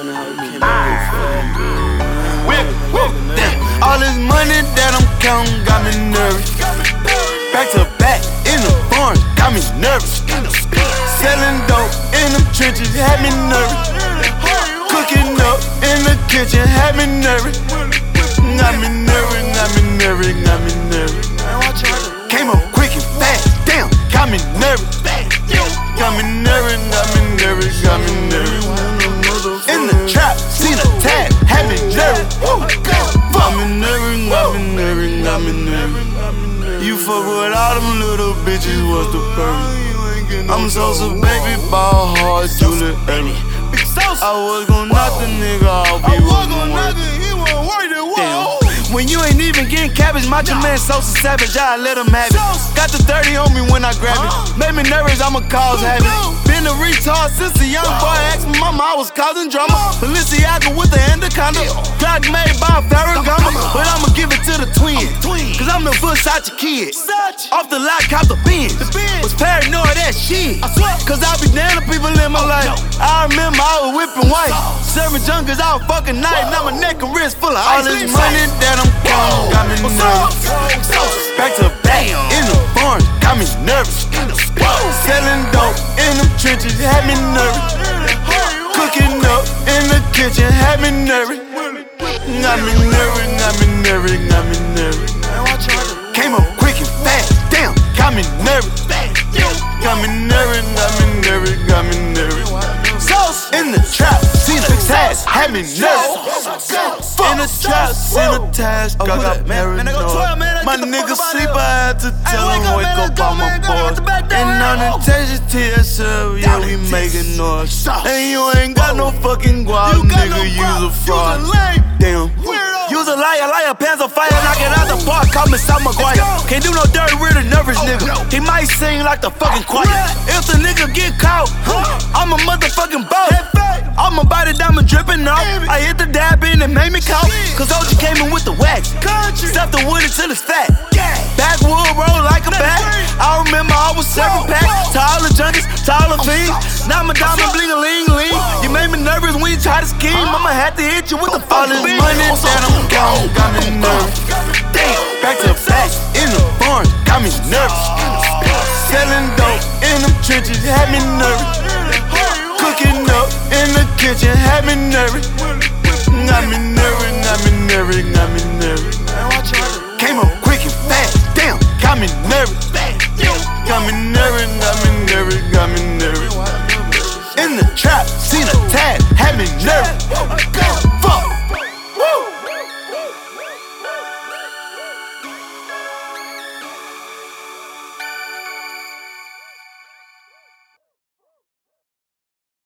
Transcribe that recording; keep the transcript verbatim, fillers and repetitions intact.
All this money that I'm counting got me nervous. Back to back in the barn, got me nervous. Selling dope in them trenches had me nervous. Cooking up in the kitchen had me nervous. Got me nervous, got me nervous, got me nervous. Came up quick and fast, damn, got me nervous. Got me nervous, got me nervous, got me nervous. In the trap, seen a tag, had me nervous. Got me nervous, got me nervous, got me nervous. You fuck with all them little bitches, what's the purpose? I'm Sosa, baby, ball hard, Julie Ellis. I was gon' knock the nigga off, he wasn't worth. Damn. When you ain't even getting cabbage, Macho Man Sosa savage, I let him have it. Got the thirty on me when I grab it. Made me nervous, I'ma cause habit. Been a retard since a young boy. Asked my mama, I was causing drama. Balenciaga with the anaconda. Glock made by Ferragamo. But I'ma give it to the twins, cause I'm the Versace kid. Off the lot, cop the Benz. Was paranoid that shit, cause I be down to people in my life. I remember I was whipping white, serving junkies all fucking night. Now my neck and wrist full of all this money that I'm counting got me nervous. Back to back in the barn, got me nervous. Selling dope in them trenches had me nervous. Cooking up in the kitchen had me nervous. Got me nervous, got me nervous, got me nervous. Came up quick and fast, damn, got me nervous. Got me nervous, got me nervous, got me nervous. In the trap, seen a task, had me nervous. In the trap, seen a task, I got married. My nigga sleep, I had to tell him wake up on my boys. And on the Texas T S L, yeah, we making noise. And you ain't got no fucking guap, nigga, use a fraud. Damn. Use a liar, liar, pants on fire, knock it out the park, call me South McGuire. Can't do no dirty, real nervous nigga. He might sing like the fucking choir. If the nigga get caught, I'm a motherfucking boss. All my body diamond dripping off. I hit the dab in and made me cough. Cause O G came in with the wax. Stuff the wood until it's fat. Backwood roll like a bat. I remember I was serving packs. To all the junkies, to all the fiends. Now my diamond bling a ling ling. You made me nervous when you try to scheme. I'ma have to hit you with the fucking beat. All this money that I'm counting got me nervous. Back to back in the barn, got me nervous. Selling dope in them trenches had me nervous. Cooking up in the kitchen had me nervous. Got me nervous, got me nervous, got me nervous. Came up quick and fast, damn, got me nervous. Got me nervous, got me nervous, got me nervous. In the trap, seen a tag, had me nervous.